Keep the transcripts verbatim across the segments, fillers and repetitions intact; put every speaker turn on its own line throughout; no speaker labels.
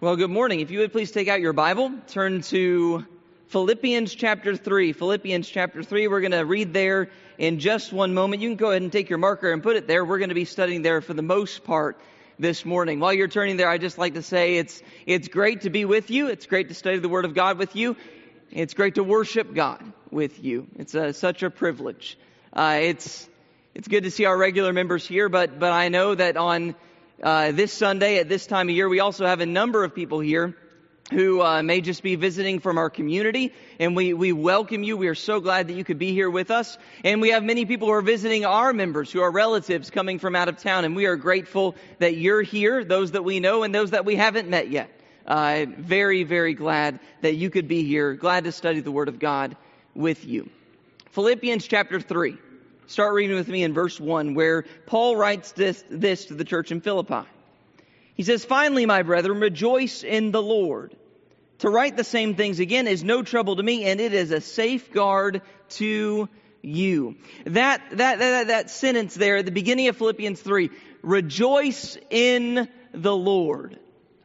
Well, good morning. If you would please take out your Bible, turn to Philippians chapter three. Philippians chapter three, we're going to read there in just one moment. You can go ahead and take your marker and put it there. We're going to be studying there for the most part this morning. While you're turning there, I'd just like to say it's it's great to be with you. It's great to study the Word of God with you. It's great to worship God with you. It's a, such a privilege. Uh, it's it's good to see our regular members here, but but I know that on Uh, this Sunday at this time of year, we also have a number of people here who uh, may just be visiting from our community, and we, we welcome you. We are so glad that you could be here with us. And we have many people who are visiting our members, who are relatives coming from out of town, and we are grateful that you're here, those that we know and those that we haven't met yet. Uh, very, very glad that you could be here. Glad to study the Word of God with you. Philippians chapter three. Start reading with me in verse one, where Paul writes this, this to the church in Philippi. He says, "Finally, my brethren, rejoice in the Lord. To write the same things again is no trouble to me, and it is a safeguard to you." That, that, that, that sentence there at the beginning of Philippians three, rejoice in the Lord.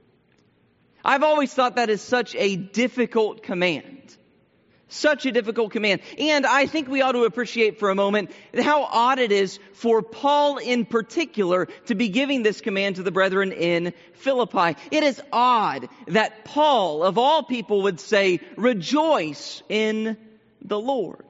I've always thought that is such a difficult command. Such a difficult command. And I think we ought to appreciate for a moment how odd it is for Paul in particular to be giving this command to the brethren in Philippi. It is odd that Paul, of all people, would say, rejoice in the Lord.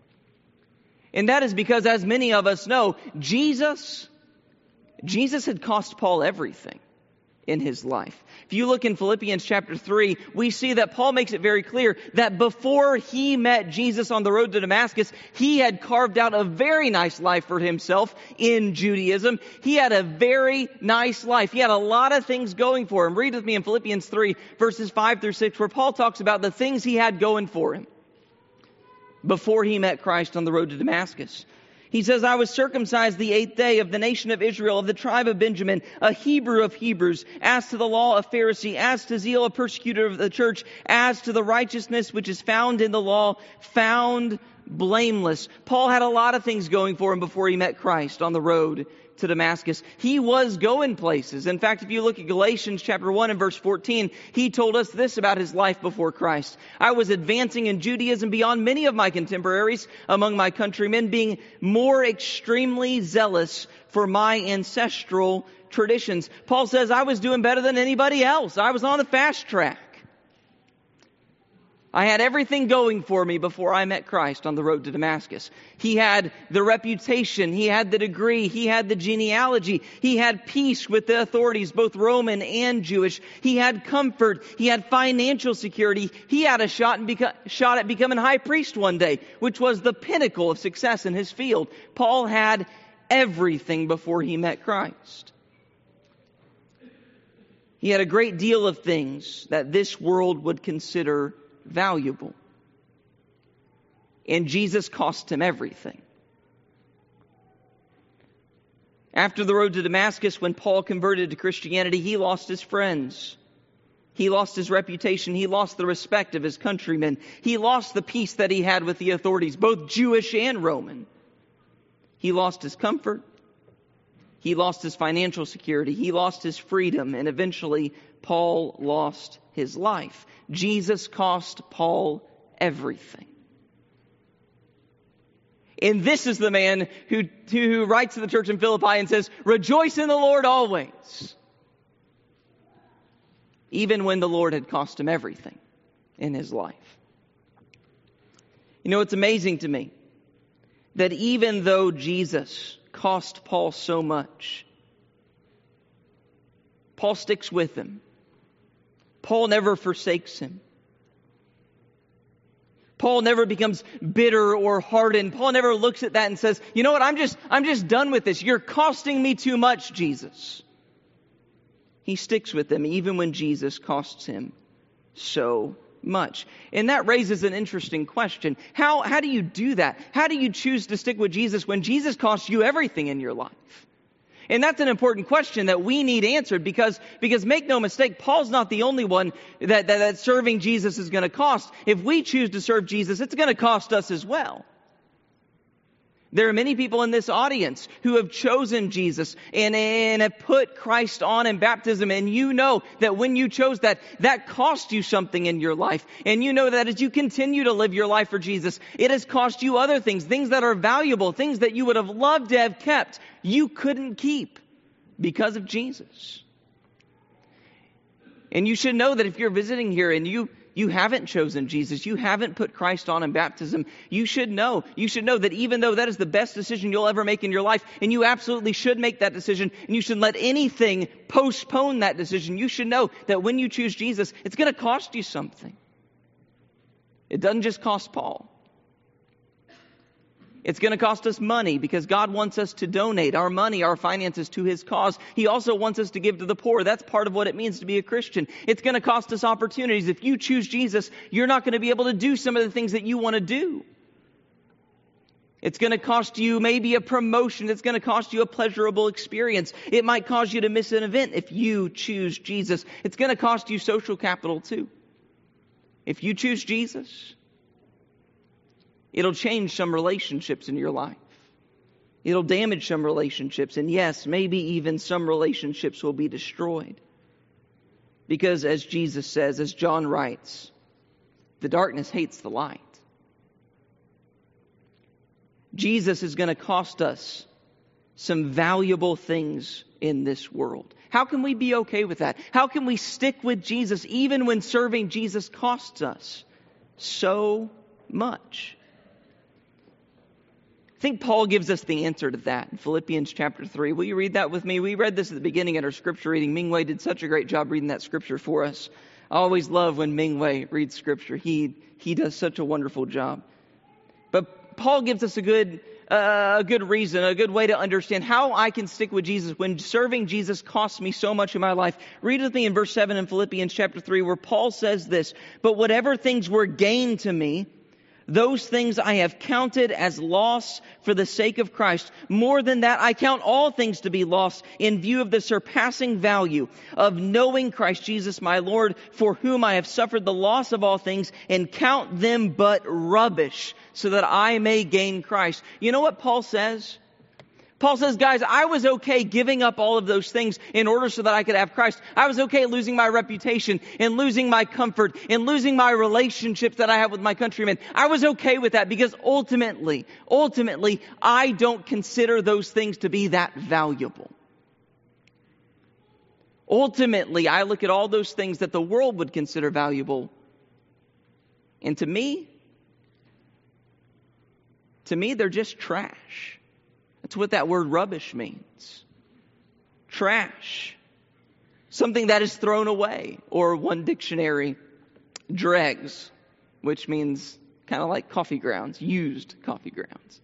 And that is because, as many of us know, Jesus, Jesus had cost Paul everything in his life. If you look in Philippians chapter three, we see that Paul makes it very clear that before he met Jesus on the road to Damascus, he had carved out a very nice life for himself in Judaism. He had a very nice life. He had a lot of things going for him. Read with me in Philippians three, verses five through six, where Paul talks about the things he had going for him before he met Christ on the road to Damascus. He says, "I was circumcised the eighth day, of the nation of Israel, of the tribe of Benjamin, a Hebrew of Hebrews, as to the law, a Pharisee, as to zeal, a persecutor of the church, as to the righteousness which is found in the law, found blameless." Paul had a lot of things going for him before he met Christ on the road to Damascus. He was going places. In fact, if you look at Galatians chapter one and verse fourteen, he told us this about his life before Christ. "I was advancing in Judaism beyond many of my contemporaries among my countrymen, being more extremely zealous for my ancestral traditions." Paul says, I was doing better than anybody else. I was on the fast track. I had everything going for me before I met Christ on the road to Damascus. He had the reputation, he had the degree, he had the genealogy, he had peace with the authorities, both Roman and Jewish. He had comfort, he had financial security. He had a shot, in beco- shot at becoming high priest one day, which was the pinnacle of success in his field. Paul had everything before he met Christ. He had a great deal of things that this world would consider valuable. And Jesus cost him everything. After the road to Damascus, when Paul converted to Christianity, he lost his friends. He lost his reputation. He lost the respect of his countrymen. He lost the peace that he had with the authorities, both Jewish and Roman. He lost his comfort. He lost his financial security. He lost his freedom. And eventually, Paul lost his life. Jesus cost Paul everything. And this is the man who, who writes to the church in Philippi and says, rejoice in the Lord always. Even when the Lord had cost him everything in his life. You know, it's amazing to me that even though Jesus cost Paul so much, Paul sticks with him. Paul never forsakes him. Paul never becomes bitter or hardened. Paul never looks at that and says, you know what, I'm just, I'm just done with this. You're costing me too much, Jesus. He sticks with them even when Jesus costs him so much. And that raises an interesting question. How, how do you do that? How do you choose to stick with Jesus when Jesus costs you everything in your life? And that's an important question that we need answered because, because make no mistake, Paul's not the only one that, that, that serving Jesus is going to cost. If we choose to serve Jesus, it's going to cost us as well. There are many people in this audience who have chosen Jesus and, and have put Christ on in baptism. And you know that when you chose that, that cost you something in your life. And you know that as you continue to live your life for Jesus, it has cost you other things, things that are valuable, things that you would have loved to have kept, you couldn't keep because of Jesus. And you should know that if you're visiting here and you You haven't chosen Jesus, you haven't put Christ on in baptism, you should know, you should know that even though that is the best decision you'll ever make in your life, and you absolutely should make that decision, and you shouldn't let anything postpone that decision, you should know that when you choose Jesus, it's going to cost you something. It doesn't just cost Paul. It's going to cost us money because God wants us to donate our money, our finances to His cause. He also wants us to give to the poor. That's part of what it means to be a Christian. It's going to cost us opportunities. If you choose Jesus, you're not going to be able to do some of the things that you want to do. It's going to cost you maybe a promotion. It's going to cost you a pleasurable experience. It might cause you to miss an event if you choose Jesus. It's going to cost you social capital too. If you choose Jesus, it'll change some relationships in your life. It'll damage some relationships. And yes, maybe even some relationships will be destroyed. Because as Jesus says, as John writes, the darkness hates the light. Jesus is going to cost us some valuable things in this world. How can we be okay with that? How can we stick with Jesus even when serving Jesus costs us so much? I think Paul gives us the answer to that in Philippians chapter three. Will you read that with me? We read this at the beginning in our scripture reading. Mingwei did such a great job reading that scripture for us. I always love when Mingwei reads scripture. He he does such a wonderful job. But Paul gives us a good uh, a good reason, a good way to understand how I can stick with Jesus when serving Jesus costs me so much in my life. Read with me in verse seven in Philippians chapter three, where Paul says this: "But whatever things were gain to me, those things I have counted as loss for the sake of Christ. More than that, I count all things to be lost in view of the surpassing value of knowing Christ Jesus my Lord, for whom I have suffered the loss of all things, and count them but rubbish, so that I may gain Christ." You know what Paul says? Paul says, guys, I was okay giving up all of those things in order so that I could have Christ. I was okay losing my reputation and losing my comfort and losing my relationships that I have with my countrymen. I was okay with that because ultimately, ultimately, I don't consider those things to be that valuable. Ultimately, I look at all those things that the world would consider valuable. And to me, to me, they're just trash. That's what that word rubbish means. Trash. Something that is thrown away. Or one dictionary, dregs, which means kind of like coffee grounds, used coffee grounds.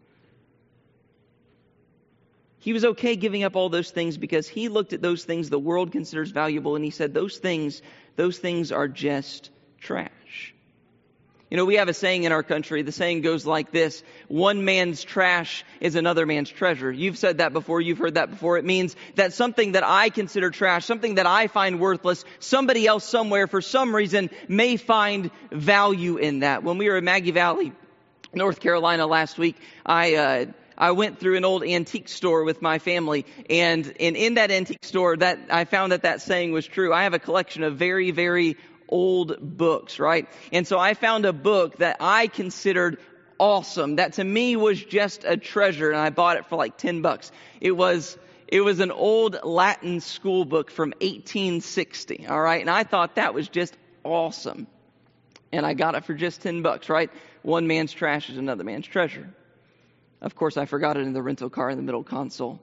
He was okay giving up all those things because he looked at those things the world considers valuable, and he said those things, those things are just trash. You know, we have a saying in our country. The saying goes like this: one man's trash is another man's treasure. You've said that before. You've heard that before. It means that something that I consider trash, something that I find worthless, somebody else somewhere for some reason may find value in that. When we were in Maggie Valley, North Carolina last week, I, uh, I went through an old antique store with my family, and, and in that antique store, that I found that that saying was true. I have a collection of very, very old books, right? And so I found a book that I considered awesome, that to me was just a treasure, and I bought it for like ten bucks. It was it was an old Latin school book from eighteen sixty, all right? And I thought that was just awesome. And I got it for just ten bucks, right? One man's trash is another man's treasure. Of course, I forgot it in the rental car in the middle console.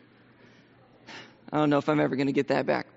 I don't know if I'm ever going to get that back.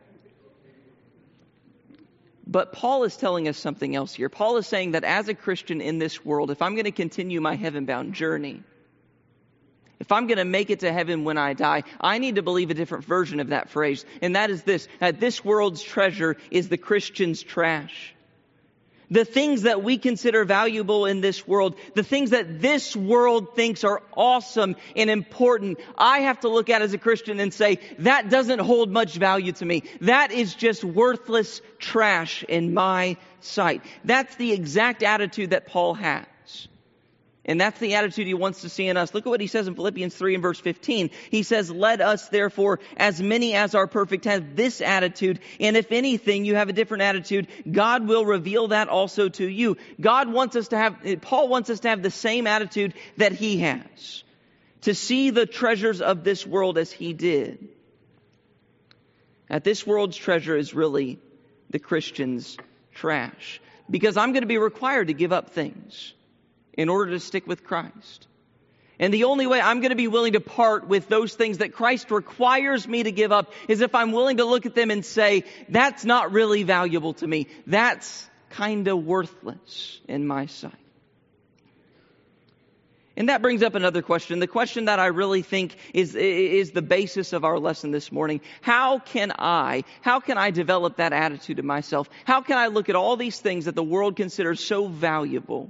But Paul is telling us something else here. Paul is saying that as a Christian in this world, if I'm going to continue my heaven-bound journey, if I'm going to make it to heaven when I die, I need to believe a different version of that phrase. And that is this: that this world's treasure is the Christian's trash. The things that we consider valuable in this world, the things that this world thinks are awesome and important, I have to look at as a Christian and say, that doesn't hold much value to me. That is just worthless trash in my sight. That's the exact attitude that Paul has. And that's the attitude he wants to see in us. Look at what he says in Philippians three and verse fifteen. He says, let us therefore, as many as are perfect, have this attitude. And if anything, you have a different attitude, God will reveal that also to you. God wants us to have, Paul wants us to have the same attitude that he has. To see the treasures of this world as he did. That this world's treasure is really the Christian's trash. Because I'm going to be required to give up things in order to stick with Christ. And the only way I'm going to be willing to part with those things that Christ requires me to give up is if I'm willing to look at them and say, that's not really valuable to me. That's kind of worthless in my sight. And that brings up another question. The question that I really think is, is the basis of our lesson this morning. How can I, how can I develop that attitude in myself? How can I look at all these things that the world considers so valuable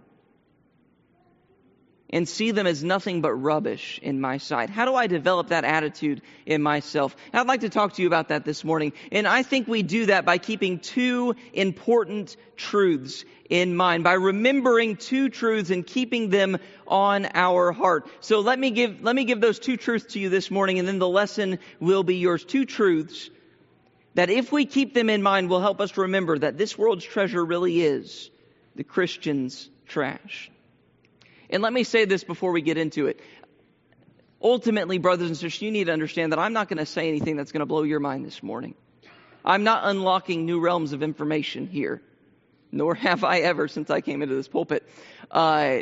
and see them as nothing but rubbish in my sight? How do I develop that attitude in myself? And I'd like to talk to you about that this morning. And I think we do that by keeping two important truths in mind, by remembering two truths and keeping them on our heart. So let me give, let me give those two truths to you this morning, and then the lesson will be yours. Two truths that if we keep them in mind will help us remember that this world's treasure really is the Christian's trash. And let me say this before we get into it. Ultimately, brothers and sisters, you need to understand that I'm not going to say anything that's going to blow your mind this morning. I'm not unlocking new realms of information here, nor have I ever since I came into this pulpit. Uh,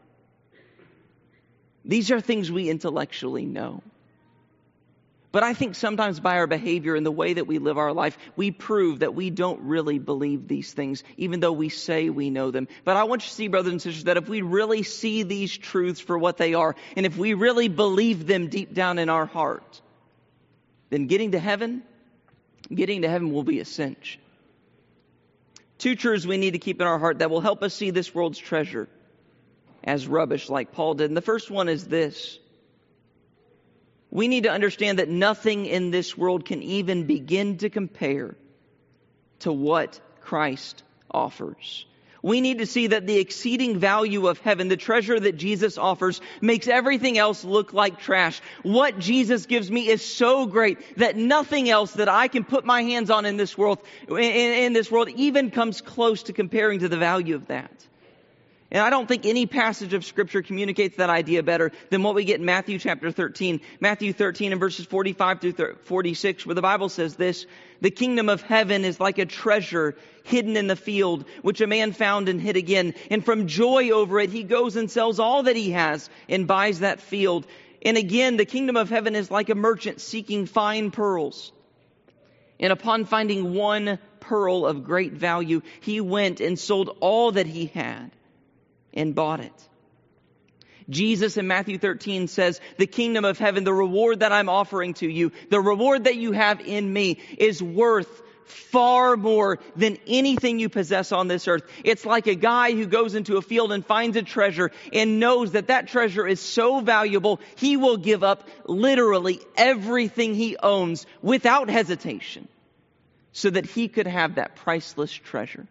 these are things we intellectually know. But I think sometimes by our behavior and the way that we live our life, we prove that we don't really believe these things, even though we say we know them. But I want you to see, brothers and sisters, that if we really see these truths for what they are, and if we really believe them deep down in our heart, then getting to heaven, getting to heaven will be a cinch. Two truths we need to keep in our heart that will help us see this world's treasure as rubbish like Paul did. And the first one is this. We need to understand that nothing in this world can even begin to compare to what Christ offers. We need to see that the exceeding value of heaven, the treasure that Jesus offers, makes everything else look like trash. What Jesus gives me is so great that nothing else that I can put my hands on in this world, in, in this world even comes close to comparing to the value of that. And I don't think any passage of Scripture communicates that idea better than what we get in Matthew chapter thirteen. Matthew thirteen and verses forty-five through forty-six, where the Bible says this, the kingdom of heaven is like a treasure hidden in the field, which a man found and hid again. And from joy over it, he goes and sells all that he has and buys that field. And again, the kingdom of heaven is like a merchant seeking fine pearls. And upon finding one pearl of great value, he went and sold all that he had and bought it. Jesus in Matthew thirteen says, the kingdom of heaven, the reward that I'm offering to you, the reward that you have in me is worth far more than anything you possess on this earth. It's like a guy who goes into a field and finds a treasure and knows that that treasure is so valuable, he will give up literally everything he owns without hesitation so that he could have that priceless treasure.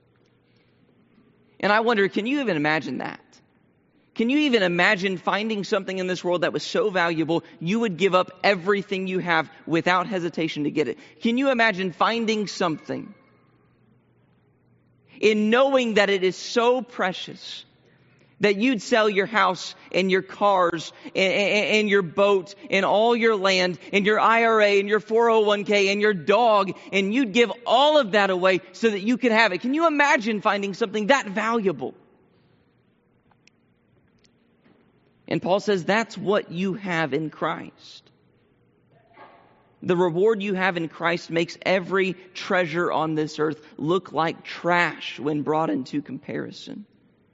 And I wonder, can you even imagine that? Can you even imagine finding something in this world that was so valuable, you would give up everything you have without hesitation to get it? Can you imagine finding something in knowing that it is so precious that you'd sell your house and your cars and, and, and your boat and all your land and your I R A and your four oh one k and your dog, and you'd give all of that away so that you could have it? Can you imagine finding something that valuable? And Paul says that's what you have in Christ. The reward you have in Christ makes every treasure on this earth look like trash when brought into comparison.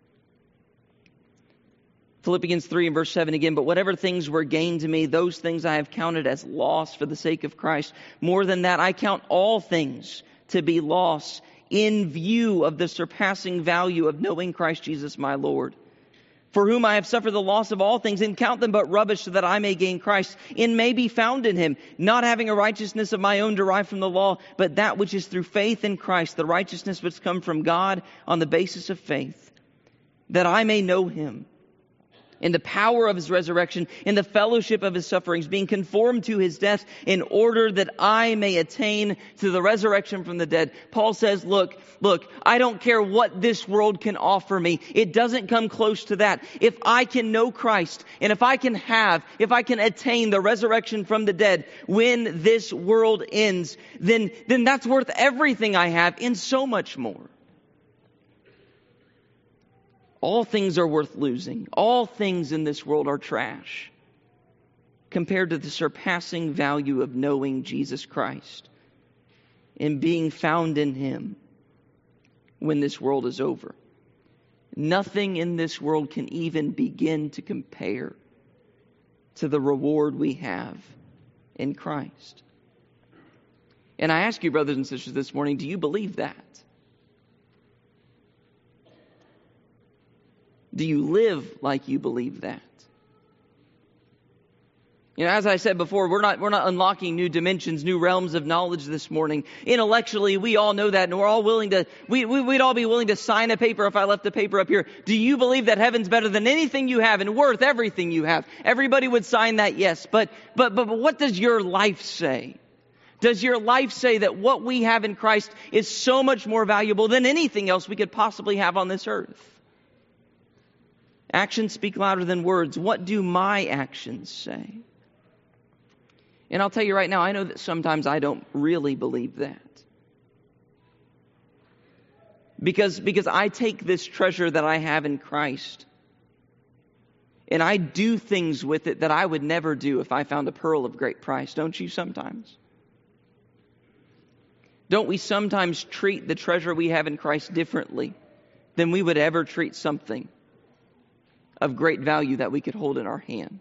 Philippians three and verse seven again, but whatever things were gained to me, those things I have counted as loss for the sake of Christ. More than that, I count all things to be loss in view of the surpassing value of knowing Christ Jesus my Lord, for whom I have suffered the loss of all things, and count them but rubbish, so that I may gain Christ, and may be found in him, not having a righteousness of my own derived from the law, but that which is through faith in Christ, the righteousness which comes from God on the basis of faith, that I may know him in the power of his resurrection, in the fellowship of his sufferings, being conformed to his death, in order that I may attain to the resurrection from the dead. Paul says, look, look, I don't care what this world can offer me. It doesn't come close to that. If I can know Christ, and if I can have, if I can attain the resurrection from the dead when this world ends, then, then that's worth everything I have and so much more. All things are worth losing. All things in this world are trash compared to the surpassing value of knowing Jesus Christ and being found in him when this world is over. Nothing in this world can even begin to compare to the reward we have in Christ. And I ask you, brothers and sisters, this morning, do you believe that? Do you live like you believe that? You know, as I said before, we're not we're not unlocking new dimensions, new realms of knowledge this morning. Intellectually, we all know that, and we're all willing to we, we we'd all be willing to sign a paper if I left the paper up here. Do you believe that heaven's better than anything you have and worth everything you have? Everybody would sign that, yes. But but but, but what does your life say? Does your life say that what we have in Christ is so much more valuable than anything else we could possibly have on this earth? Actions speak louder than words. What do my actions say? And I'll tell you right now, I know that sometimes I don't really believe that. Because, because I take this treasure that I have in Christ and I do things with it that I would never do if I found a pearl of great price. Don't you sometimes? Don't we sometimes treat the treasure we have in Christ differently than we would ever treat something of great value that we could hold in our hand?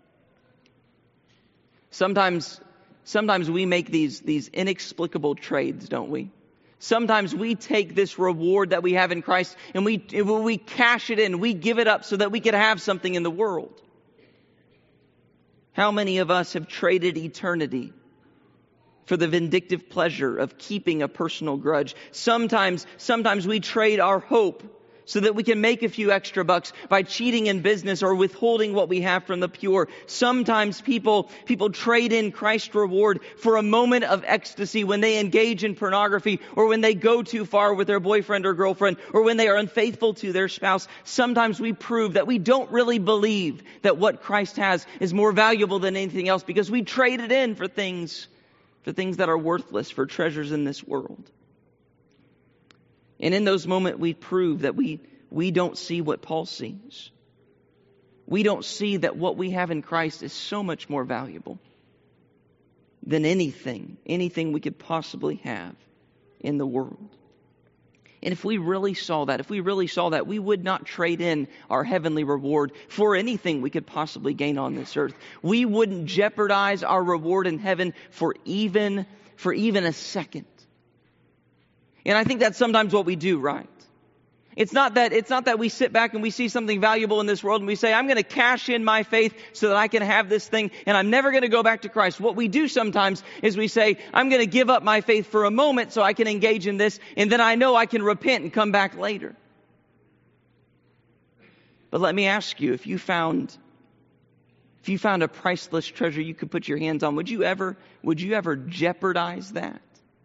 Sometimes, sometimes we make these, these inexplicable trades, don't we? Sometimes we take this reward that we have in Christ and we, we cash it in, we give it up so that we could have something in the world. How many of us have traded eternity for the vindictive pleasure of keeping a personal grudge? Sometimes, sometimes we trade our hope so that we can make a few extra bucks by cheating in business or withholding what we have from the pure. Sometimes people, people trade in Christ's reward for a moment of ecstasy when they engage in pornography or when they go too far with their boyfriend or girlfriend or when they are unfaithful to their spouse. Sometimes we prove that we don't really believe that what Christ has is more valuable than anything else because we trade it in for things, for things that are worthless, for treasures in this world. And in those moments, we prove that we, we don't see what Paul sees. We don't see that what we have in Christ is so much more valuable than anything, anything we could possibly have in the world. And if we really saw that, if we really saw that, we would not trade in our heavenly reward for anything we could possibly gain on this earth. We wouldn't jeopardize our reward in heaven for even, for even a second. And I think that's sometimes what we do, right? It's not that, it's not that we sit back and we see something valuable in this world and we say, I'm going to cash in my faith so that I can have this thing and I'm never going to go back to Christ. What we do sometimes is we say, I'm going to give up my faith for a moment so I can engage in this and then I know I can repent and come back later. But let me ask you, if you found, if you found a priceless treasure you could put your hands on, would you ever, would you ever jeopardize that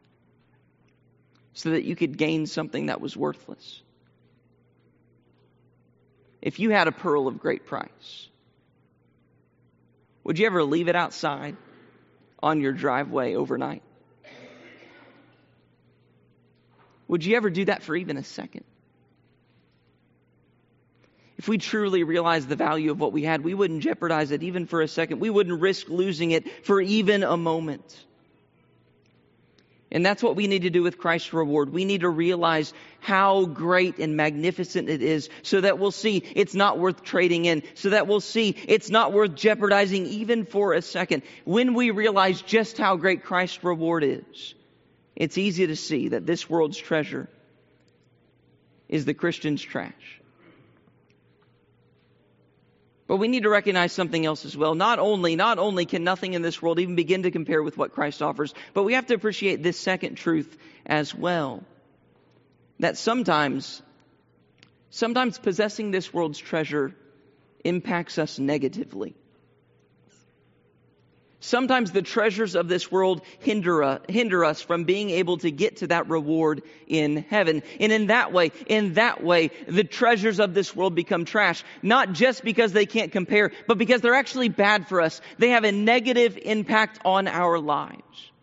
so that you could gain something that was worthless? If you had a pearl of great price, would you ever leave it outside on your driveway overnight? Would you ever do that for even a second? If we truly realized the value of what we had, we wouldn't jeopardize it even for a second. We wouldn't risk losing it for even a moment. And that's what we need to do with Christ's reward. We need to realize how great and magnificent it is so that we'll see it's not worth trading in, so that we'll see it's not worth jeopardizing even for a second. When we realize just how great Christ's reward is, it's easy to see that this world's treasure is the Christian's trash. But we need to recognize something else as well. Not only, not only can nothing in this world even begin to compare with what Christ offers, but we have to appreciate this second truth as well. That sometimes, sometimes possessing this world's treasure impacts us negatively. Sometimes the treasures of this world hinder us, hinder us from being able to get to that reward in heaven. And in that way, in that way, the treasures of this world become trash. Not just because they can't compare, but because they're actually bad for us. They have a negative impact on our lives.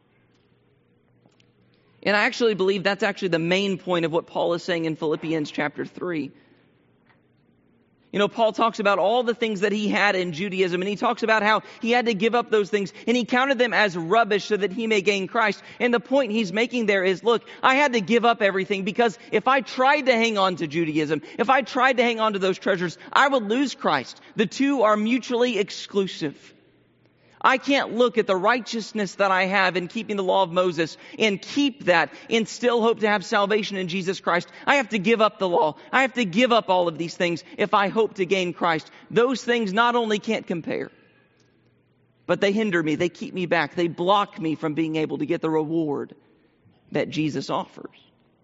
And I actually believe that's actually the main point of what Paul is saying in Philippians chapter three. You know, Paul talks about all the things that he had in Judaism, and he talks about how he had to give up those things, and he counted them as rubbish so that he may gain Christ. And the point he's making there is, look, I had to give up everything because if I tried to hang on to Judaism, if I tried to hang on to those treasures, I would lose Christ. The two are mutually exclusive. I can't look at the righteousness that I have in keeping the law of Moses and keep that and still hope to have salvation in Jesus Christ. I have to give up the law. I have to give up all of these things if I hope to gain Christ. Those things not only can't compare, but they hinder me. They keep me back. They block me from being able to get the reward that Jesus offers.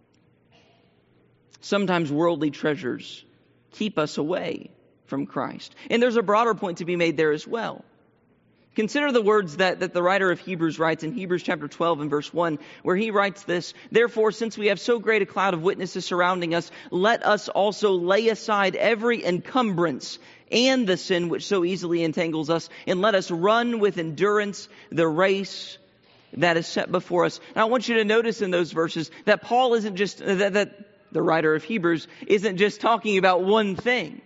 Sometimes worldly treasures keep us away from Christ. And there's a broader point to be made there as well. Consider the words that, that the writer of Hebrews writes in Hebrews chapter twelve and verse one, where he writes this, "Therefore, since we have so great a cloud of witnesses surrounding us, let us also lay aside every encumbrance and the sin which so easily entangles us, and let us run with endurance the race that is set before us." Now, I want you to notice in those verses that Paul isn't just, that, that the writer of Hebrews isn't just talking about one thing.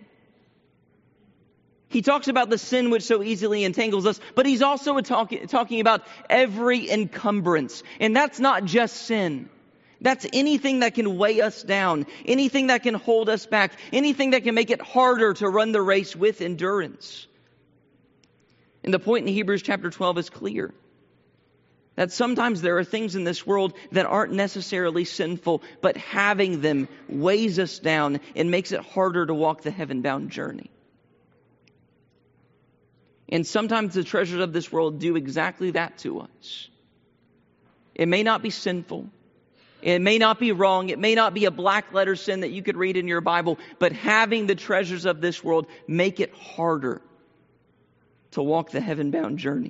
He talks about the sin which so easily entangles us, but he's also talk, talking about every encumbrance. And that's not just sin. That's anything that can weigh us down, anything that can hold us back, anything that can make it harder to run the race with endurance. And the point in Hebrews chapter twelve is clear. That sometimes there are things in this world that aren't necessarily sinful, but having them weighs us down and makes it harder to walk the heaven-bound journey. And sometimes the treasures of this world do exactly that to us. It may not be sinful. It may not be wrong. It may not be a black letter sin that you could read in your Bible. But having the treasures of this world make it harder to walk the heaven-bound journey.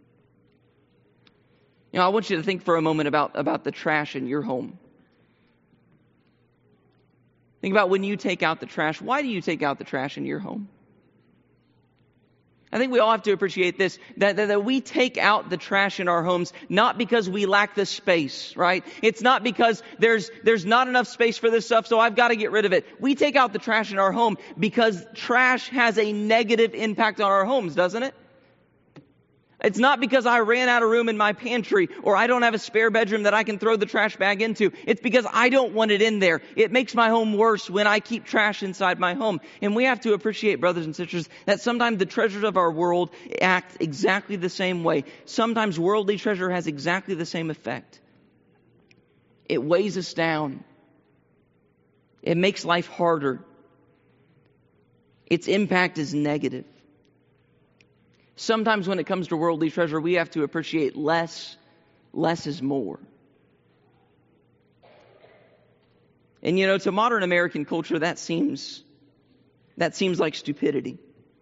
You know, I want you to think for a moment about, about the trash in your home. Think about when you take out the trash. Why do you take out the trash in your home? I think we all have to appreciate this, that, that, that we take out the trash in our homes not because we lack the space, right? It's not because there's there's not enough space for this stuff, so I've got to get rid of it. We take out the trash in our home because trash has a negative impact on our homes, doesn't it? It's not because I ran out of room in my pantry or I don't have a spare bedroom that I can throw the trash bag into. It's because I don't want it in there. It makes my home worse when I keep trash inside my home. And we have to appreciate, brothers and sisters, that sometimes the treasures of our world act exactly the same way. Sometimes worldly treasure has exactly the same effect. It weighs us down. It makes life harder. Its impact is negative. Sometimes when it comes to worldly treasure, we have to appreciate less. Less is more. And you know, to modern American culture, that seems, that seems like stupidity.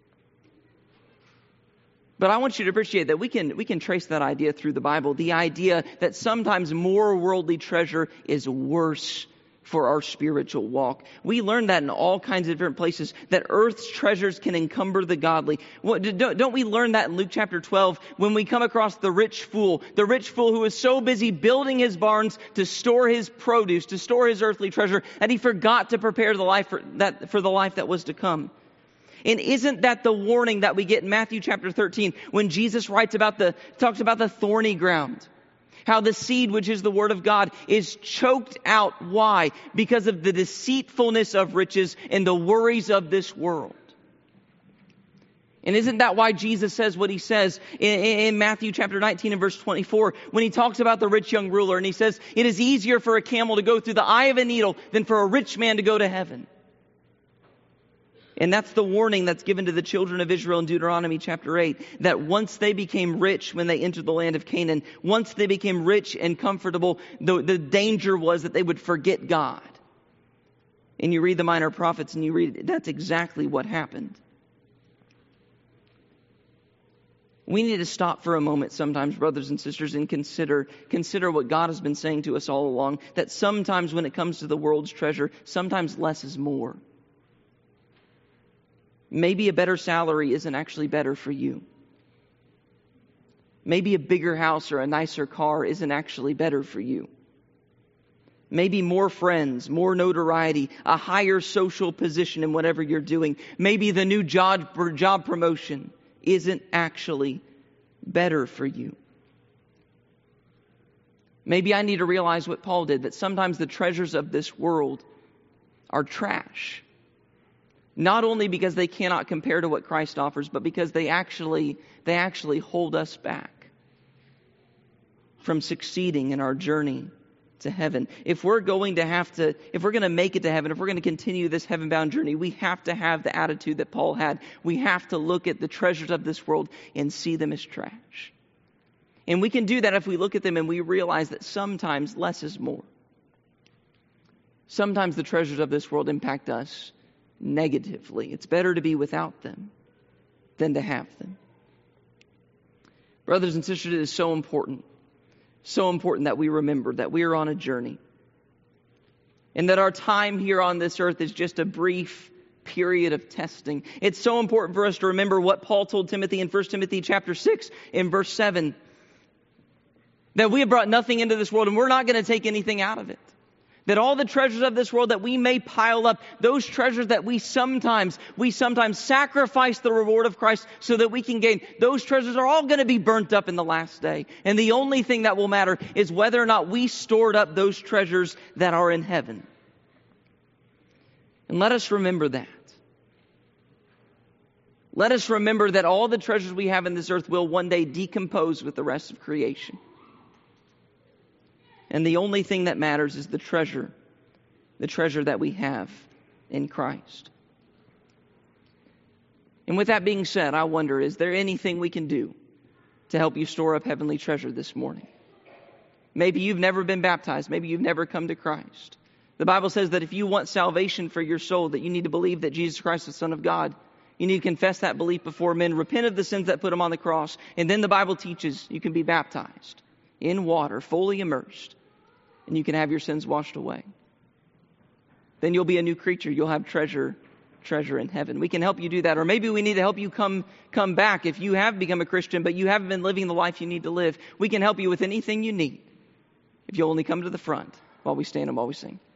But I want you to appreciate that we can, we can trace that idea through the Bible. The idea that sometimes more worldly treasure is worse for our spiritual walk. We learn that in all kinds of different places, that earth's treasures can encumber the godly. Don't we learn that in Luke chapter twelve when we come across the rich fool, the rich fool who is so busy building his barns to store his produce, to store his earthly treasure, that he forgot to prepare the life for, that, for the life that was to come. And isn't that the warning that we get in Matthew chapter thirteen when Jesus writes about the, talks about the thorny ground? How the seed, which is the word of God, is choked out. Why? Because of the deceitfulness of riches and the worries of this world. And isn't that why Jesus says what he says in, in Matthew chapter nineteen and verse twenty-four when he talks about the rich young ruler and he says, "It is easier for a camel to go through the eye of a needle than for a rich man to go to heaven." And that's the warning that's given to the children of Israel in Deuteronomy chapter eight, that once they became rich when they entered the land of Canaan, once they became rich and comfortable, the, the danger was that they would forget God. And you read the minor prophets and you read, that's exactly what happened. We need to stop for a moment sometimes, brothers and sisters, and consider, consider what God has been saying to us all along, that sometimes when it comes to the world's treasure, sometimes less is more. Maybe a better salary isn't actually better for you. Maybe a bigger house or a nicer car isn't actually better for you. Maybe more friends, more notoriety, a higher social position in whatever you're doing. Maybe the new job, job promotion isn't actually better for you. Maybe I need to realize what Paul did, that sometimes the treasures of this world are trash. Not only because they cannot compare to what Christ offers, but because they actually, they actually hold us back from succeeding in our journey to heaven. If we're going to have to, if we're going to make it to heaven, if we're going to continue this heaven-bound journey, we have to have the attitude that Paul had. We have to look at the treasures of this world and see them as trash. And we can do that if we look at them and we realize that sometimes less is more. Sometimes the treasures of this world impact us negatively. It's better to be without them than to have them. Brothers and sisters, it is so important. So important that we remember that we are on a journey. And that our time here on this earth is just a brief period of testing. It's so important for us to remember what Paul told Timothy in First Timothy chapter six in verse seven. That we have brought nothing into this world and we're not going to take anything out of it. That all the treasures of this world that we may pile up, those treasures that we sometimes, we sometimes sacrifice the reward of Christ so that we can gain, those treasures are all going to be burnt up in the last day. And the only thing that will matter is whether or not we stored up those treasures that are in heaven. And let us remember that. Let us remember that all the treasures we have in this earth will one day decompose with the rest of creation. And the only thing that matters is the treasure, the treasure that we have in Christ. And with that being said, I wonder, is there anything we can do to help you store up heavenly treasure this morning? Maybe you've never been baptized. Maybe you've never come to Christ. The Bible says that if you want salvation for your soul, that you need to believe that Jesus Christ is the Son of God. You need to confess that belief before men, repent of the sins that put him on the cross, and then the Bible teaches you can be baptized in water, fully immersed. And you can have your sins washed away. Then you'll be a new creature. You'll have treasure, treasure in heaven. We can help you do that. Or maybe we need to help you come, come back. If you have become a Christian, but you haven't been living the life you need to live, we can help you with anything you need. If you'll only come to the front while we stand and while we sing.